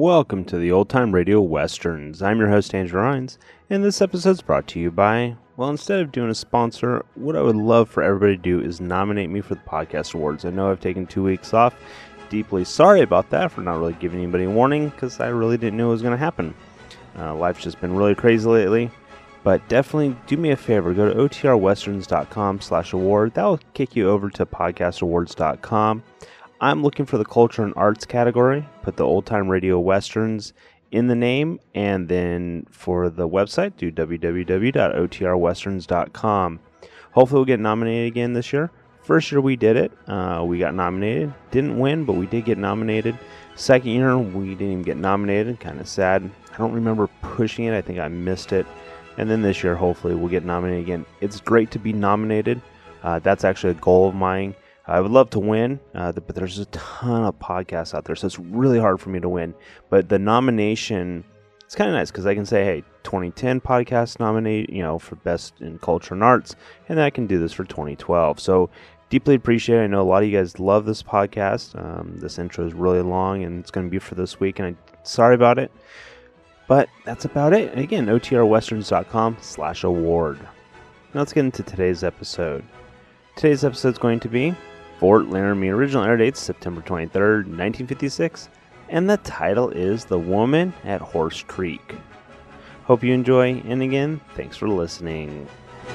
Welcome to the Old Time Radio Westerns. I'm your host, Andrew Rhines, and this episode's brought to you by, well, instead of doing a sponsor, what I would love for everybody to do is nominate me for the podcast awards. I know I've taken 2 weeks off. Deeply sorry about that for not really giving anybody a warning, because I really didn't know it was going to happen. Life's just been really crazy lately, but definitely do me a favor. Go to otrwesterns.com/award. That will kick you over to podcastawards.com. I'm looking for the culture and arts category. Put the Old Time Radio Westerns in the name, and then for the website, do www.otrwesterns.com. Hopefully we'll get nominated again this year. First year we did it. We got nominated. Didn't win, but we did get nominated. Second year, we didn't even get nominated. Kind of sad. I don't remember pushing it. I think I missed it. And then this year, hopefully, we'll get nominated again. It's great to be nominated. That's actually a goal of mine. I would love to win, but there's a ton of podcasts out there, so it's really hard for me to win. But the nomination, it's kind of nice because I can say, hey, 2010 podcast nominate, for best in culture and arts, and then I can do this for 2012. So deeply appreciate it. I know a lot of you guys love this podcast. This intro is really long, and it's going to be for this week, and I'm sorry about it. But that's about it. And again, otrwesterns.com/award. Now let's get into today's episode. Today's episode is going to be Fort Laramie. Original air date September 23rd, 1956. And the title is The Woman at Horse Creek. Hope you enjoy. And again, thanks for listening.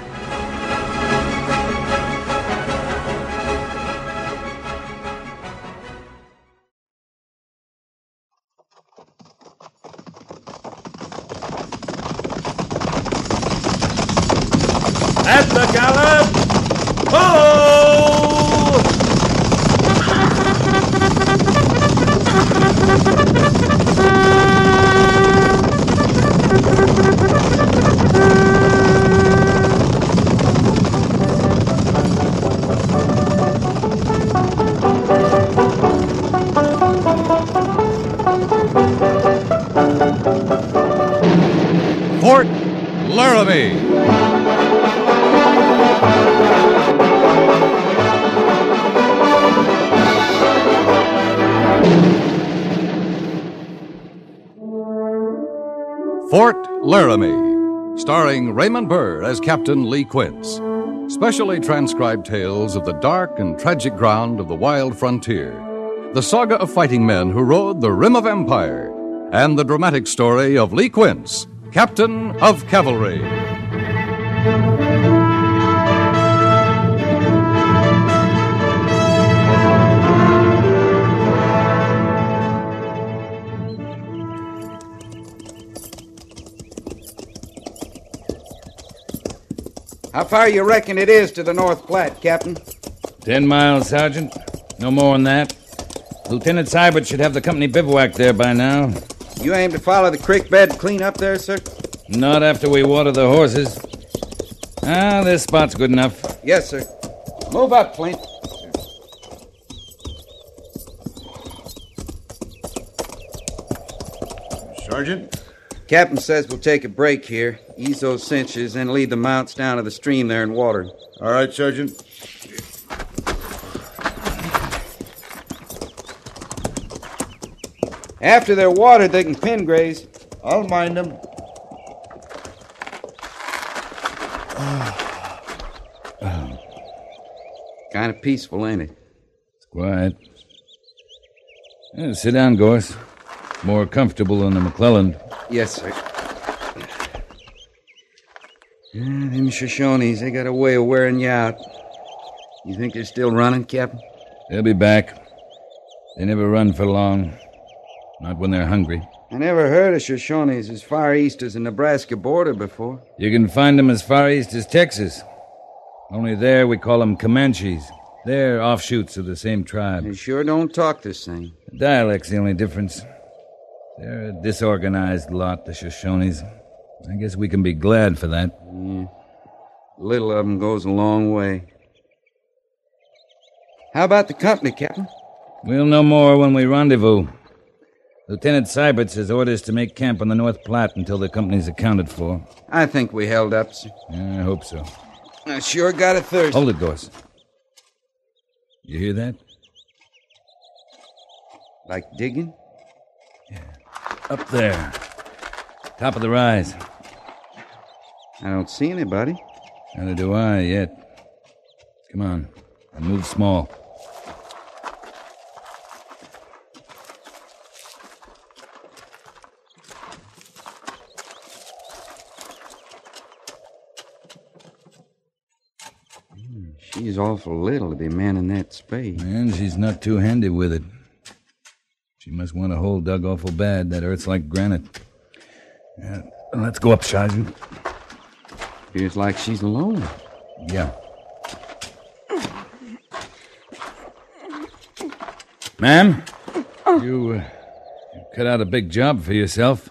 At the gallop! Oh! Fort Laramie. Fort Laramie, starring Raymond Burr as Captain Lee Quince. Specially transcribed tales of the dark and tragic ground of the wild frontier, the saga of fighting men who rode the rim of empire, and the dramatic story of Lee Quince, Captain of Cavalry. How far you reckon it is to the North Platte, Captain? 10 miles, Sergeant. No more than that. Lieutenant Seibert should have the company bivouac there by now. You aim to follow the creek bed clean up there, sir? Not after we water the horses. This spot's good enough. Yes, sir. Move up, Flint. Sergeant? Captain says we'll take a break here, ease those cinches, and lead the mounts down to the stream there and water. All right, Sergeant. After they're watered, they can pin graze. I'll mind them. Kind of peaceful, ain't it? It's quiet. Sit down, Gorse. More comfortable than the McClellan. Yes, sir. Them Shoshones, they got a way of wearing you out. You think they're still running, Captain? They'll be back. They never run for long. Not when they're hungry. I never heard of Shoshones as far east as the Nebraska border before. You can find them as far east as Texas. Only there we call them Comanches. They're offshoots of the same tribe. They sure don't talk the same. The dialect's the only difference. They're a disorganized lot, the Shoshones. I guess we can be glad for that. Yeah. Little of them goes a long way. How about the company, Captain? We'll know more when we rendezvous. Lieutenant Seibert has orders to make camp on the North Platte until the company's accounted for. I think we held up, sir. Yeah, I hope so. I sure got a thirst. Hold it, Gorse. You hear that? Like digging? Yeah. Up there. Top of the rise. I don't see anybody. Neither do I yet. Come on. And move small. She's awful little to be manning that spade. And she's not too handy with it. She must want a hole dug awful bad. That earth's like granite. Yeah, let's go up, Sergeant. Feels like she's alone. Yeah. Ma'am, you cut out a big job for yourself.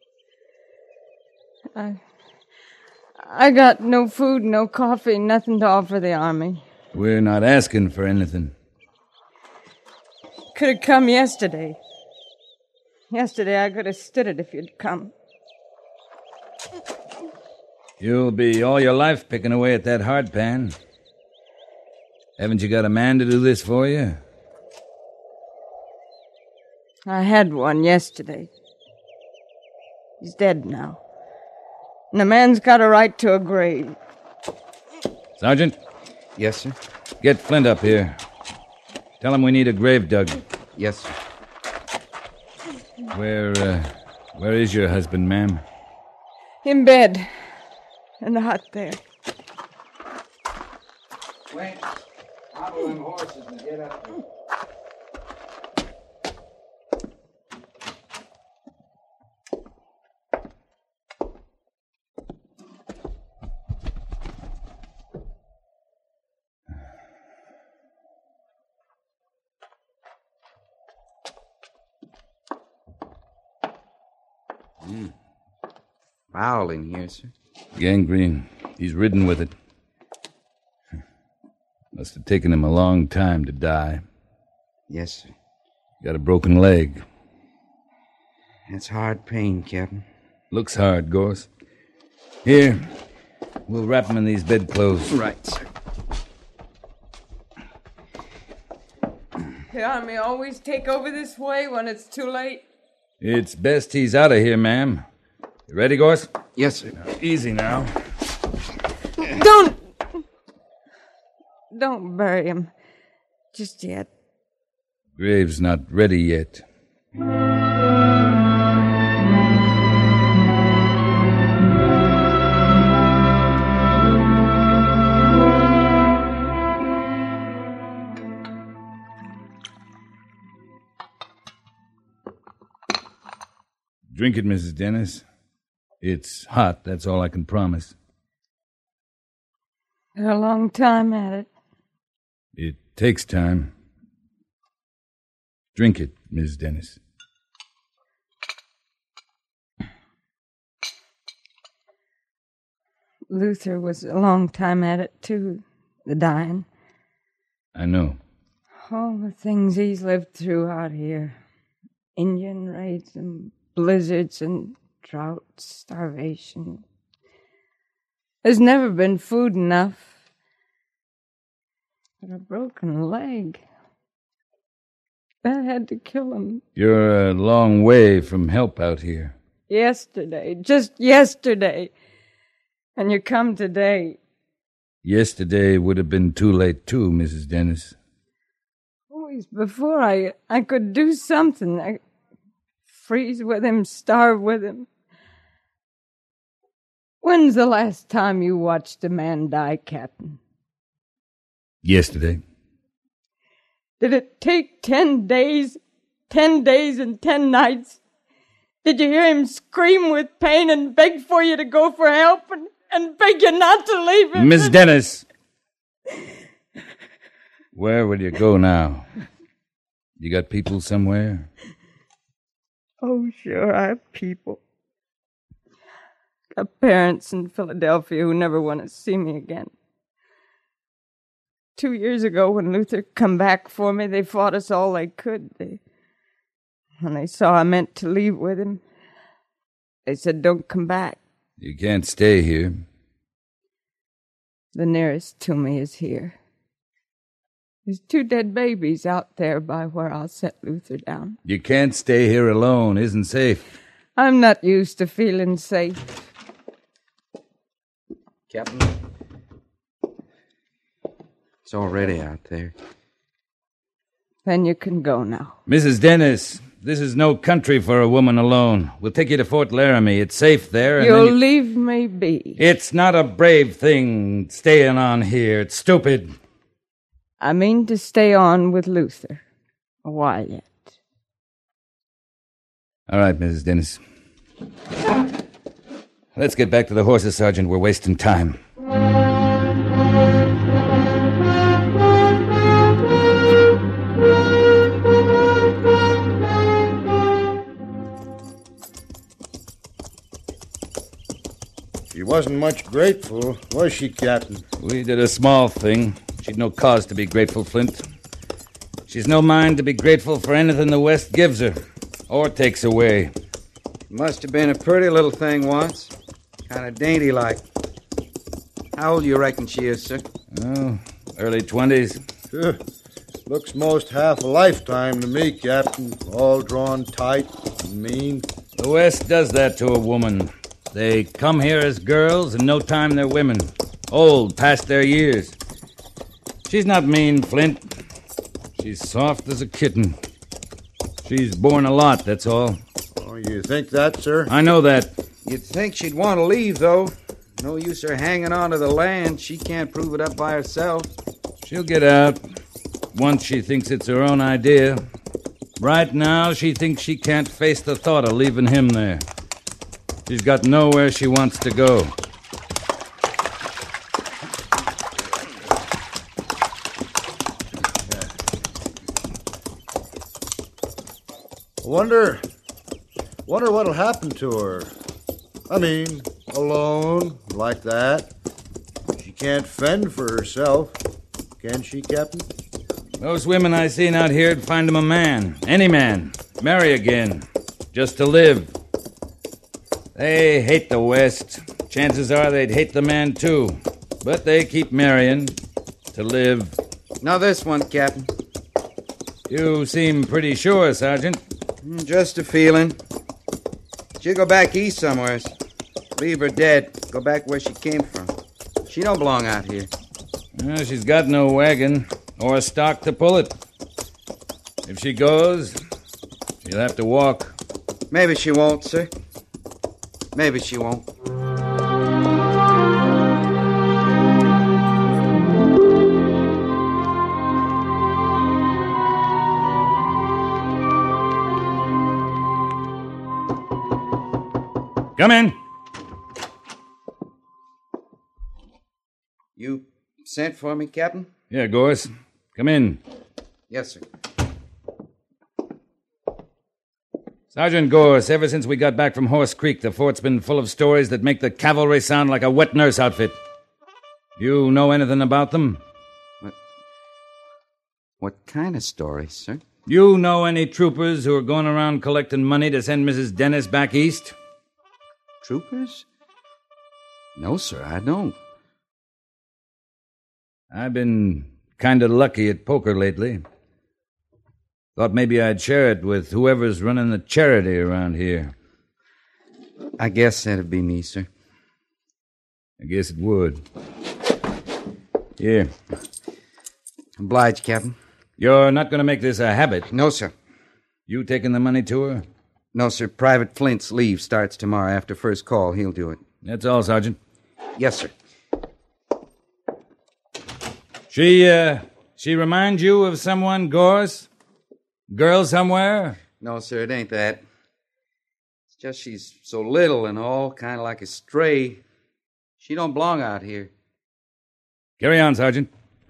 I got no food, no coffee, nothing to offer the army. We're not asking for anything. Could have come yesterday. Yesterday I could have stood it if you'd come. You'll be all your life picking away at that hardpan. Haven't you got a man to do this for you? I had one yesterday. He's dead now. And a man's got a right to a grave. Sergeant, Yes, sir. get Flint up here. Tell him we need a grave dug. Yes, sir. Where is your husband, ma'am? In bed. In the hut there. Wait. Hobble them horses and get up there. Foul in here, sir. Gangrene. He's ridden with it. Must have taken him a long time to die. Yes, sir. Got a broken leg. That's hard pain, Captain. Looks hard, Gorse. Here, we'll wrap him in these bedclothes. Right, sir. The army always take over this way when it's too late. It's best he's out of here, ma'am. You ready, Gorse? Yes, sir. Easy now. Don't bury him. Just yet. Grave's not ready yet. Drink it, Mrs. Dennis. It's hot, that's all I can promise. Been a long time at it. It takes time. Drink it, Miss Dennis. Luther was a long time at it, too. The dying. I know. All the things he's lived through out here. Indian raids and blizzards and droughts, starvation. There's never been food enough. But a broken leg. That had to kill him. You're a long way from help out here. Yesterday. Just yesterday. And you come today. Yesterday would have been too late, too, Mrs. Dennis. Always before I could do something. I freeze with him, starve with him. When's the last time you watched a man die, Captain? Yesterday. Did it take 10 days? 10 days and 10 nights? Did you hear him scream with pain and beg for you to go for help and beg you not to leave him? Miss Dennis! Where will you go now? You got people somewhere? Oh, sure, I have people. Got parents in Philadelphia who never want to see me again. 2 years ago, when Luther come back for me, they fought us all they could. When they saw I meant to leave with him, they said, don't come back. You can't stay here. The nearest to me is here. There's 2 dead babies out there by where I'll set Luther down. You can't stay here alone. Isn't safe. I'm not used to feeling safe. Captain, it's already out there. Then you can go now. Mrs. Dennis, this is no country for a woman alone. We'll take you to Fort Laramie. It's safe there. And You'll leave me be. It's not a brave thing staying on here. It's stupid. I mean to stay on with Luther. A while yet. All right, Mrs. Dennis. Let's get back to the horses, Sergeant. We're wasting time. She wasn't much grateful, was she, Captain? We did a small thing. She'd no cause to be grateful, Flint. She's no mind to be grateful for anything the West gives her or takes away. Must have been a pretty little thing once. Kind of dainty-like. How old you reckon she is, sir? Oh, early 20s. Looks most half a lifetime to me, Captain. All drawn tight and mean. The West does that to a woman. They come here as girls, and no time they're women. Old, past their years. She's not mean, Flint. She's soft as a kitten. She's borne a lot, that's all. Oh, you think that, sir? I know that. You'd think she'd want to leave, though. No use her hanging on to the land. She can't prove it up by herself. She'll get out once she thinks it's her own idea. Right now, she thinks she can't face the thought of leaving him there. She's got nowhere she wants to go. Wonder what'll happen to her. I mean, alone, like that. She can't fend for herself, can she, Captain? Those women I seen out here'd find him a man. Any man. Marry again. Just to live. They hate the West. Chances are they'd hate the man, too. But they keep marrying. To live. Now this one, Captain. You seem pretty sure, Sergeant. Just a feeling. She'll go back east somewhere. Leave her dead. Go back where she came from. She don't belong out here. Well, she's got no wagon or stock to pull it. If she goes, she'll have to walk. Maybe she won't, sir. Maybe she won't. Come in. You sent for me, Captain? Yeah, Gorse. Come in. Yes, sir. Sergeant Gorse, ever since we got back from Horse Creek, the fort's been full of stories that make the cavalry sound like a wet nurse outfit. You know anything about them? What kind of stories, sir? You know any troopers who are going around collecting money to send Mrs. Dennis back east? Troopers? No, sir, I don't. I've been kind of lucky at poker lately. Thought maybe I'd share it with whoever's running the charity around here. I guess that'd be me, sir. I guess it would. Here. Obliged, Captain. You're not going to make this a habit. No, sir. You taking the money to her? No, sir. Private Flint's leave starts tomorrow after first call. He'll do it. That's all, Sergeant. Yes, sir. She reminds you of someone, Gorse? Girl somewhere? No, sir, it ain't that. It's just she's so little and all, kind of like a stray. She don't belong out here. Carry on, Sergeant.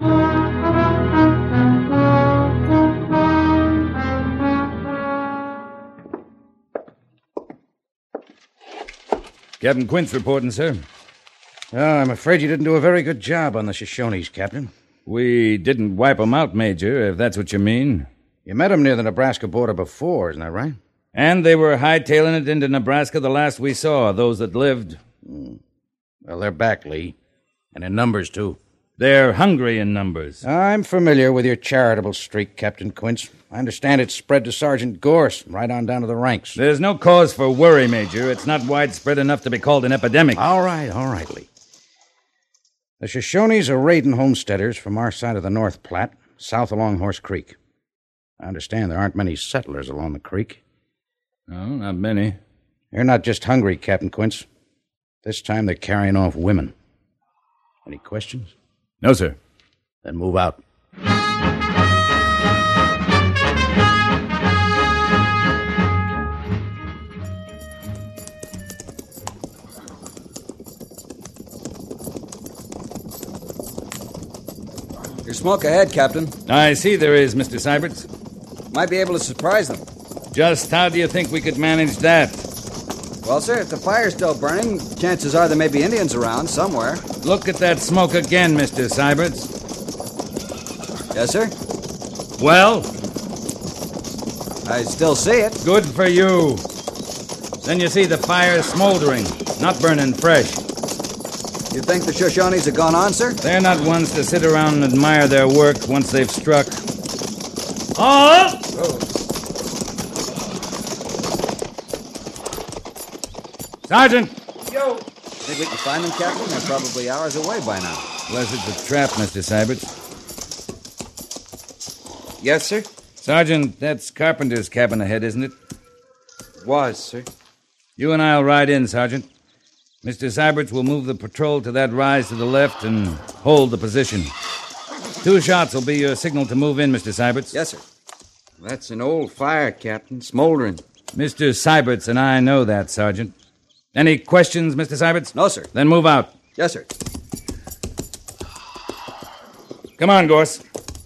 Captain Quince reporting, sir. I'm afraid you didn't do a very good job on the Shoshones, Captain. We didn't wipe 'em out, Major, if that's what you mean. You met 'em near the Nebraska border before, isn't that right? And they were hightailing it into Nebraska the last we saw, those that lived. Well, they're back, Lee. And in numbers, too. They're hungry in numbers. I'm familiar with your charitable streak, Captain Quince. I understand it's spread to Sergeant Gorse, right on down to the ranks. There's no cause for worry, Major. It's not widespread enough to be called an epidemic. All right, Lee. The Shoshones are raiding homesteaders from our side of the North Platte, south along Horse Creek. I understand there aren't many settlers along the creek. No, not many. They're not just hungry, Captain Quince. This time they're carrying off women. Any questions? No, sir. Then move out. There's smoke ahead, Captain. I see there is, Mr. Syberts. Might be able to surprise them. Just how do you think we could manage that? Well, sir, if the fire's still burning, chances are there may be Indians around somewhere. Look at that smoke again, Mr. Syberts. Yes, sir? Well? I still see it. Good for you. Then you see the fire smoldering, not burning fresh. You think the Shoshones have gone on, sir? They're not ones to sit around and admire their work once they've struck. Oh! Sergeant! Yo! Think we can find them, Captain? They're probably hours away by now. Unless it's a trap, Mr. Syberts. Yes, sir? Sergeant, that's Carpenter's cabin ahead, isn't it? Was, sir. You and I'll ride in, Sergeant. Mr. Syberts will move the patrol to that rise to the left and hold the position. 2 shots will be your signal to move in, Mr. Syberts. Yes, sir. That's an old fire, Captain. Smoldering. Mr. Syberts and I know that, Sergeant. Any questions, Mr. Syberts? No, sir. Then move out. Yes, sir. Come on, Gorse.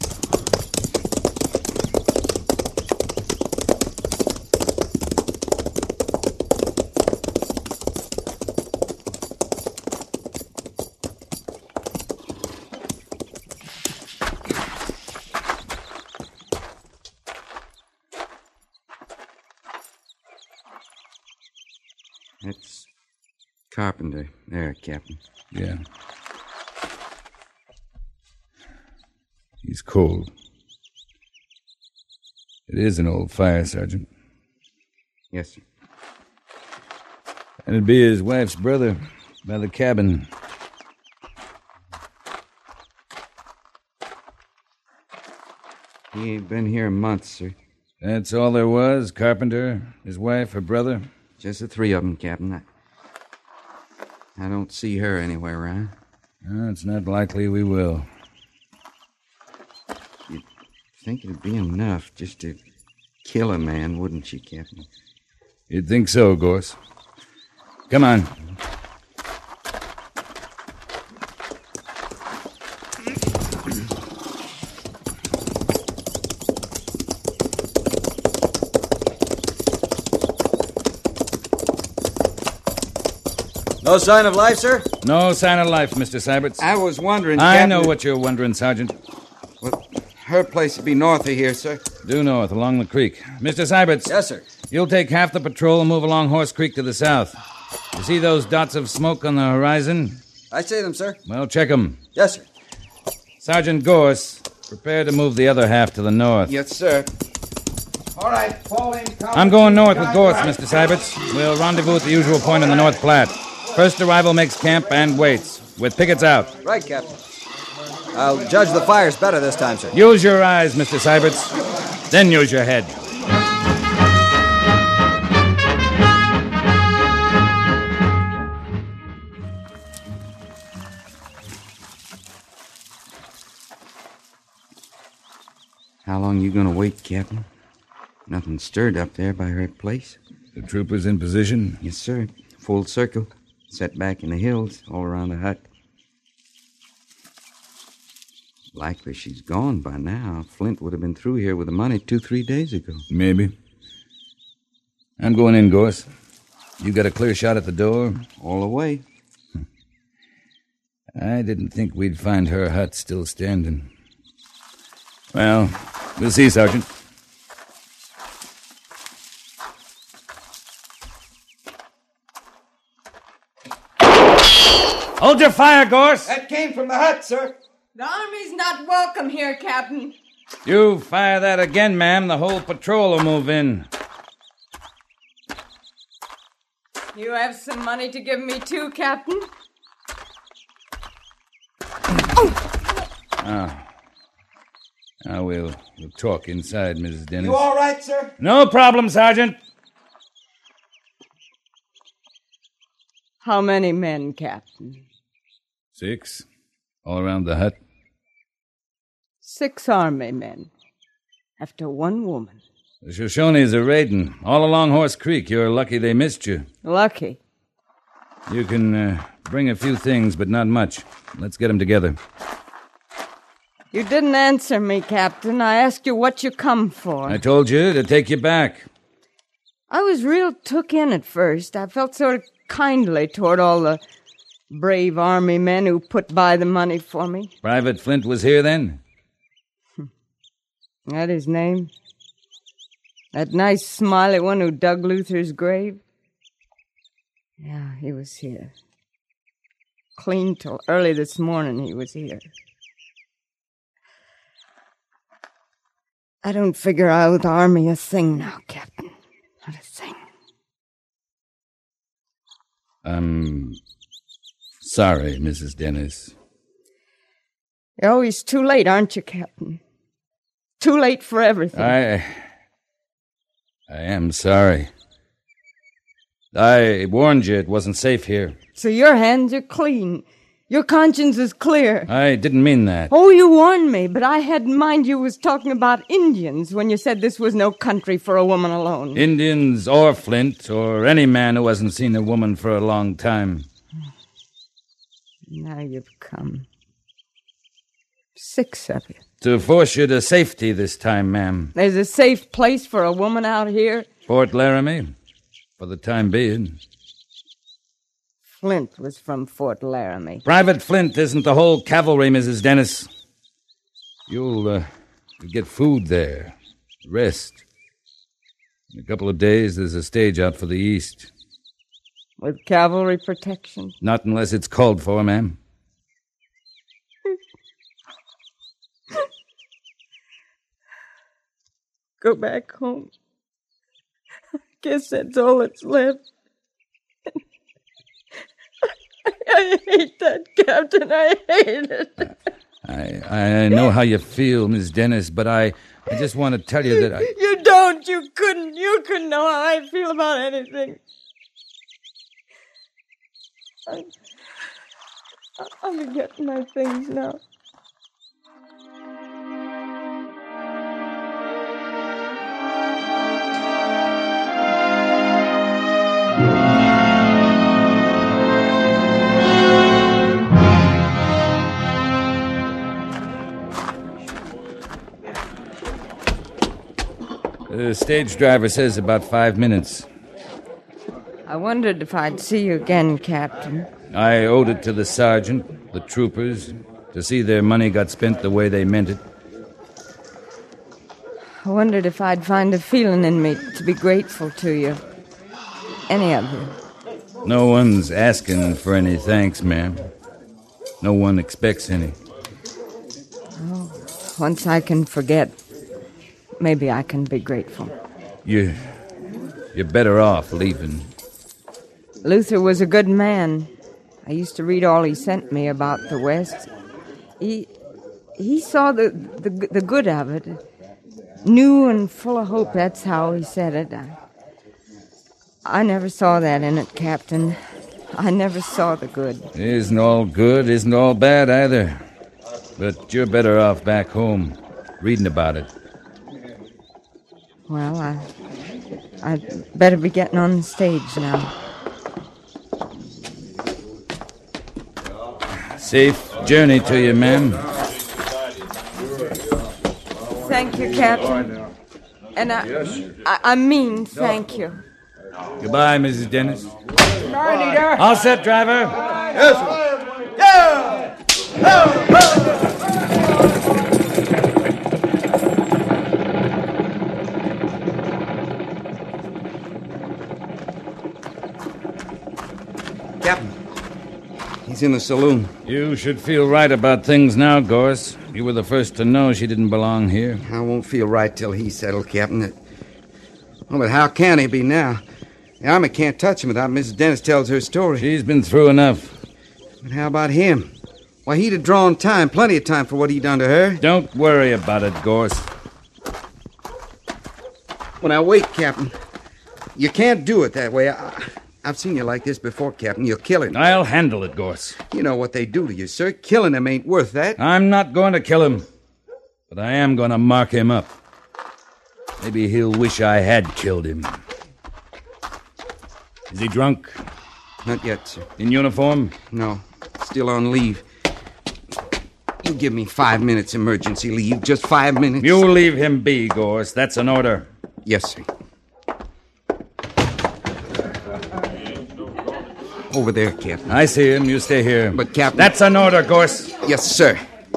That's Carpenter. There, Captain. Yeah. He's cold. It is an old fire, Sergeant. Yes, sir. And it'd be his wife's brother by the cabin. He ain't been here months, sir. That's all there was? Carpenter, his wife, her brother? Just the 3 of them, Captain. I don't see her anywhere around. It's not likely we will. You'd think it'd be enough just to kill a man, wouldn't you, Captain? You'd think so, Gorse. Come on. No sign of life, sir? No sign of life, Mr. Syberts. I was wondering, I Captain... know what you're wondering, Sergeant. Well, her place would be north of here, sir. Due north, along the creek. Mr. Syberts. Yes, sir. You'll take half the patrol and move along Horse Creek to the south. You see those dots of smoke on the horizon? I see them, sir. Well, check them. Yes, sir. Sergeant Gorse, prepare to move the other half to the north. Yes, sir. All right, fall in. I'm going north with Gorse, Mr. Syberts. We'll rendezvous at the usual point in the North Platte. First arrival makes camp and waits, with pickets out. Right, Captain. I'll judge the fires better this time, sir. Use your eyes, Mr. Syberts. Then use your head. How long you gonna wait, Captain? Nothing stirred up there by her place. The troopers in position? Yes, sir. Full circle. Set back in the hills, all around the hut. Likely she's gone by now. Flint would have been through here with the money 2-3 days ago. Maybe. I'm going in, Gorse. You got a clear shot at the door? All the way. I didn't think we'd find her hut still standing. Well, we'll see, Sergeant. Hold your fire, Gorse! That came from the hut, sir. The Army's not welcome here, Captain. You fire that again, ma'am, the whole patrol will move in. You have some money to give me too, Captain? Now we'll talk inside, Mrs. Dennis. You all right, sir? No problem, Sergeant. How many men, Captain? 6. All around the hut. 6 Army men. After 1 woman. The Shoshones are raiding. All along Horse Creek. You're lucky they missed you. Lucky. You can bring a few things, but not much. Let's get them together. You didn't answer me, Captain. I asked you what you come for. I told you to take you back. I was real took in at first. I felt sort of kindly toward all the brave Army men who put by the money for me. Private Flint was here then? That his name? That nice smiley one who dug Luther's grave? Yeah, he was here. Clean till early this morning he was here. I don't figure I owe the Army a thing now, Captain. Not a thing. I'm sorry, Mrs. Dennis. You're always too late, aren't you, Captain? Too late for everything. I am sorry. I warned you it wasn't safe here. So your hands are clean. Your conscience is clear. I didn't mean that. Oh, you warned me, but I had in mind you was talking about Indians when you said this was no country for a woman alone. Indians or Flint or any man who hasn't seen a woman for a long time. Now you've come. 6 of you. To force you to safety this time, ma'am. There's a safe place for a woman out here? Fort Laramie, for the time being. Flint was from Fort Laramie. Private Flint isn't the whole cavalry, Mrs. Dennis. You'll get food there. Rest. In a couple of days, there's a stage out for the east. With cavalry protection? Not unless it's called for, ma'am. Go back home. I guess that's all that's left. I hate that, Captain. I hate it. I know how you feel, Miss Dennis, but I just want to tell you that I... You don't. You couldn't know how I feel about anything. I'll be getting my things now. The stage driver says about 5 minutes. I wondered if I'd see you again, Captain. I owed it to the sergeant, the troopers, to see their money got spent the way they meant it. I wondered if I'd find a feeling in me to be grateful to you. Any of you. No one's asking for any thanks, ma'am. No one expects any. Oh, once I can forget, maybe I can be grateful. You're better off leaving. Luther was a good man. I used to read all he sent me about the West. He saw the good of it. New and full of hope, that's how he said it. I never saw that in it, Captain. I never saw the good. Isn't all good, isn't all bad either. But you're better off back home, reading about it. Well, I'd better be getting on the stage now. Safe journey to you, ma'am. Thank you, Captain. And I mean thank you. Goodbye, Mrs. Dennis. Night, Eater. All set, driver. Yes, sir. Yeah! Captain. He's in the saloon. You should feel right about things now, Gorse. You were the first to know she didn't belong here. I won't feel right till he's settled, Captain. Oh, but how can he be now? The Army can't touch him without Mrs. Dennis tells her story. She's been through enough. But how about him? Why, he'd have drawn time, plenty of time for what he'd done to her. Don't worry about it, Gorse. Well, now, wait, Captain. You can't do it that way. I've seen you like this before, Captain. You'll kill him. I'll handle it, Gorse. You know what they do to you, sir. Killing him ain't worth that. I'm not going to kill him, but I am going to mark him up. Maybe he'll wish I had killed him. Is he drunk? Not yet, sir. In uniform? No. Still on leave. You give me 5 minutes emergency leave. Just 5 minutes. You leave him be, Gorse. That's an order. Yes, sir. Over there, Captain. I see him. You stay here. But, Captain... That's an order, Gorse. Yes, sir.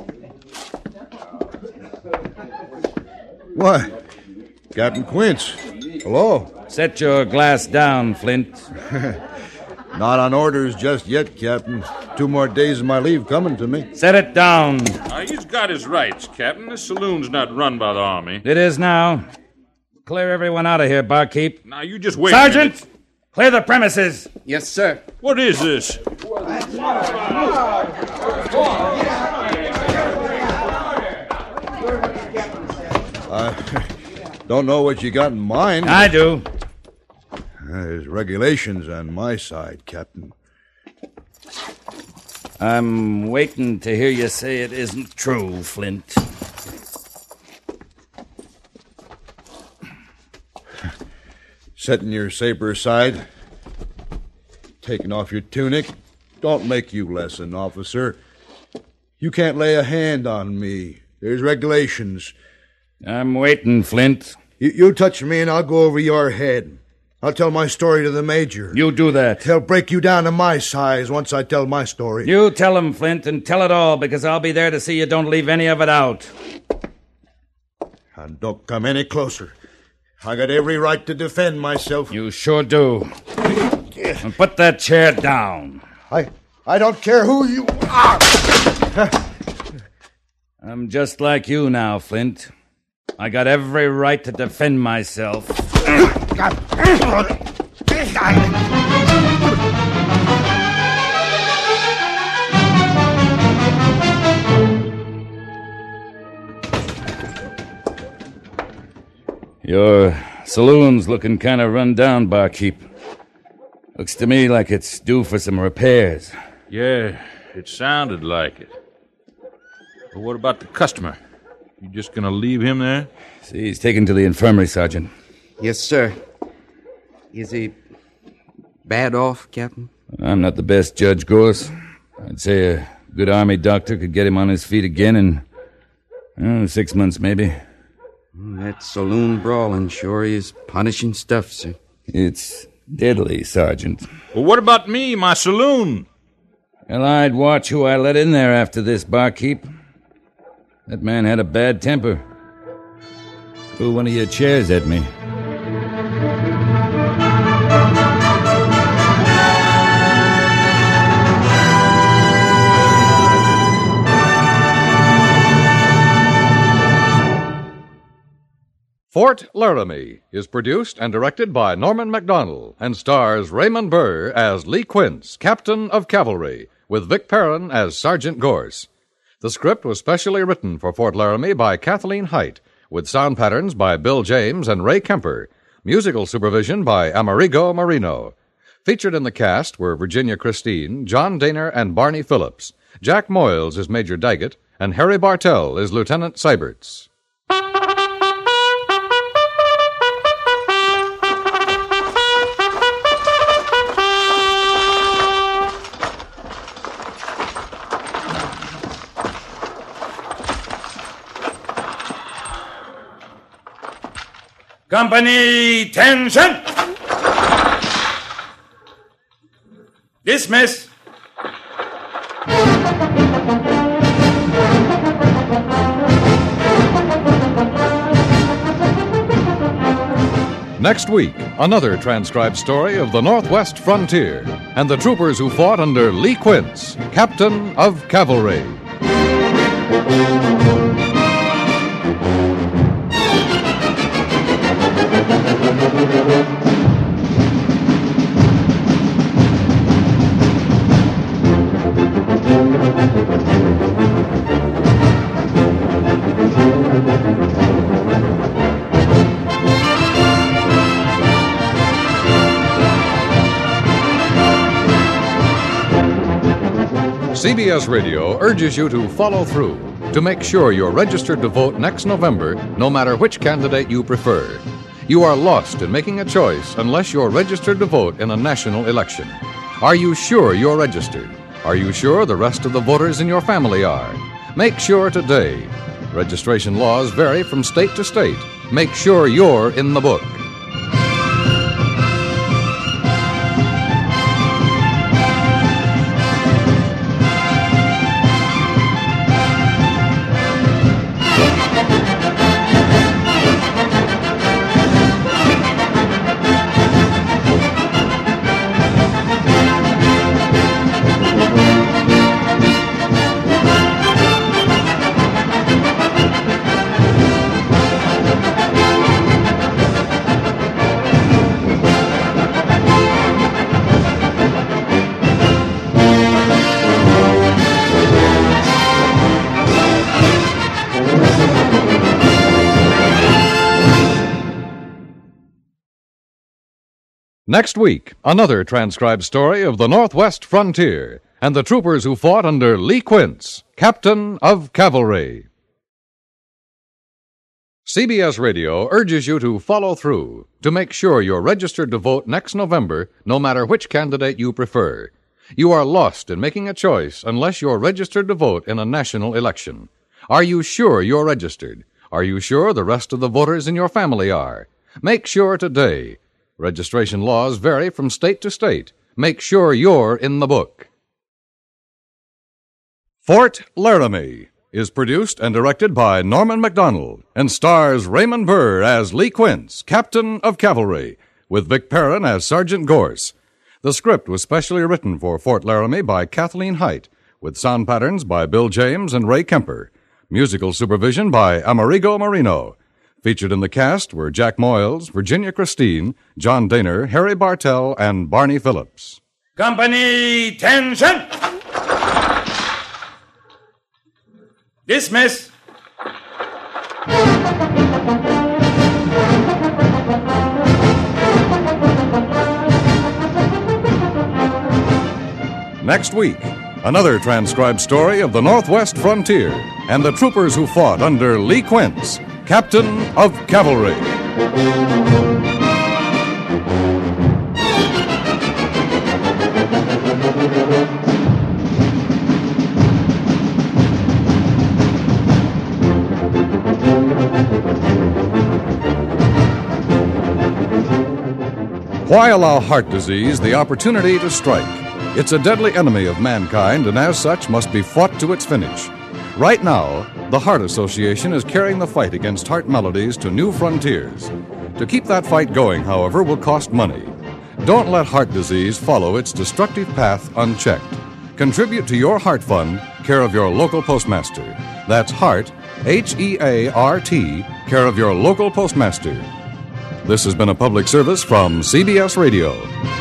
What? Captain Quince. Hello. Set your glass down, Flint. Not on orders just yet, Captain. 2 more days of my leave coming to me. Set it down. He's got his rights, Captain. This saloon's not run by the Army. It is now. Clear everyone out of here, barkeep. Now, you just wait Sergeant! Clear the premises. Yes, sir. What is this? I don't know what you got in mind. I do. There's regulations on my side, Captain. I'm waiting to hear you say it isn't true, Flint. Setting your saber aside, taking off your tunic, don't make you less an officer. You can't lay a hand on me. There's regulations. I'm waiting, Flint. You touch me and I'll go over your head. I'll tell my story to the major. You do that. He'll break you down to my size once I tell my story. You tell him, Flint, and tell it all, because I'll be there to see you don't leave any of it out. And don't come any closer. I got every right to defend myself. You sure do. And put that chair down. I don't care who you are. I'm just like you now, Flint. I got every right to defend myself. Your saloon's looking kind of run down, barkeep. Looks to me like it's due for some repairs. Yeah, it sounded like it. But what about the customer? You just gonna leave him there? See, he's taken to the infirmary, Sergeant. Yes, sir. Is he bad off, Captain? I'm not the best judge, Gorse. I'd say a good Army doctor could get him on his feet again in 6 months, maybe. That saloon brawling sure is punishing stuff, sir. It's deadly, Sergeant. Well, what about me, my saloon? Well, I'd watch who I let in there after this, barkeep. That man had a bad temper. Threw one of your chairs at me. Fort Laramie is produced and directed by Norman MacDonald and stars Raymond Burr as Lee Quince, Captain of Cavalry, with Vic Perrin as Sergeant Gorse. The script was specially written for Fort Laramie by Kathleen Height, with sound patterns by Bill James and Ray Kemper, musical supervision by Amerigo Marino. Featured in the cast were Virginia Christine, John Daner, and Barney Phillips. Jack Moyles is Major Daggett, and Harry Bartell is Lieutenant Seiberts. Company, tension! Dismiss. Next week, another transcribed story of the Northwest frontier and the troopers who fought under Lee Quince, captain of cavalry. CBS Radio urges you to follow through to make sure you're registered to vote next November, no matter which candidate you prefer. You are lost in making a choice unless you're registered to vote in a national election. Are you sure you're registered? Are you sure the rest of the voters in your family are? Make sure today. Registration laws vary from state to state. Make sure you're in the book. Next week, another transcribed story of the Northwest frontier and the troopers who fought under Lee Quince, captain of cavalry. CBS Radio urges you to follow through to make sure you're registered to vote next November, no matter which candidate you prefer. You are lost in making a choice unless you're registered to vote in a national election. Are you sure you're registered? Are you sure the rest of the voters in your family are? Make sure today. Registration laws vary from state to state. Make sure you're in the book. Fort Laramie is produced and directed by Norman MacDonald and stars Raymond Burr as Lee Quince, captain of cavalry, with Vic Perrin as Sergeant Gorse. The script was specially written for Fort Laramie by Kathleen Height, with sound patterns by Bill James and Ray Kemper. Musical supervision by Amerigo Marino. Featured in the cast were Jack Moyles, Virginia Christine, John Daner, Harry Bartell, and Barney Phillips. Company, tension! Dismiss! Next week, another transcribed story of the Northwest frontier and the troopers who fought under Lee Quince, captain of cavalry. Why allow heart disease the opportunity to strike? It's a deadly enemy of mankind and as such must be fought to its finish. Right now, the Heart Association is carrying the fight against heart maladies to new frontiers. To keep that fight going, however, will cost money. Don't let heart disease follow its destructive path unchecked. Contribute to your Heart Fund, care of your local postmaster. That's Heart, H-E-A-R-T, care of your local postmaster. This has been a public service from CBS Radio.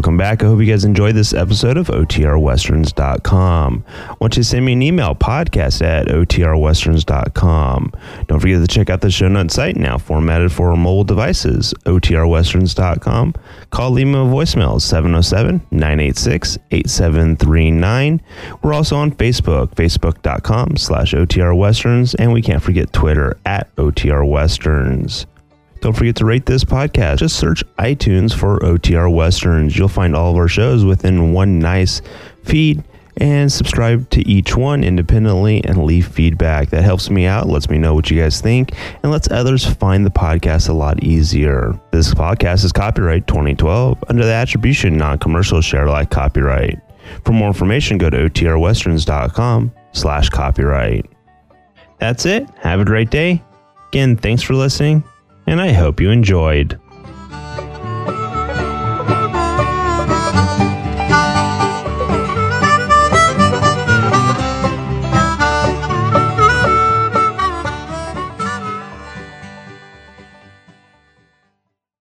welcome back. I hope you guys enjoyed this episode of OTRWesterns.com. I want you to send me an email, podcast@OTRWesterns.com. Don't forget to check out the show notes site, now formatted for mobile devices, OTRWesterns.com. Call, leave me a voicemail, 707-986-8739. We're also on Facebook, facebook.com/OTRWesterns, and we can't forget Twitter @OTRWesterns. Don't forget to rate this podcast. Just search iTunes for OTR Westerns. You'll find all of our shows within one nice feed, and subscribe to each one independently and leave feedback. That helps me out, lets me know what you guys think, and lets others find the podcast a lot easier. This podcast is copyright 2012 under the attribution non-commercial share alike copyright. For more information, go to OTRWesterns.com/copyright. That's it. Have a great day. Again, thanks for listening, and I hope you enjoyed.